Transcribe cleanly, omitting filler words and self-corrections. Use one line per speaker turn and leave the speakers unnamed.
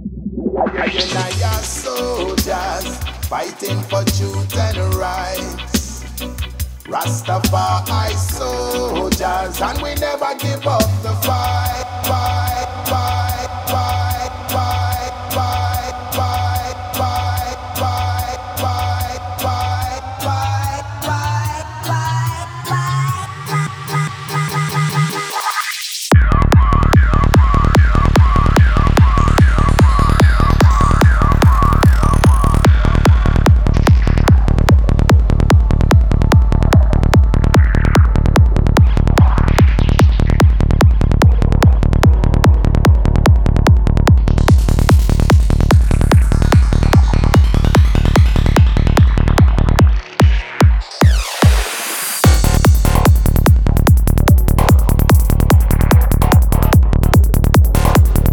And I are soldiers fighting for truth and rights. Rastafari soldiers, and we never give up the fight.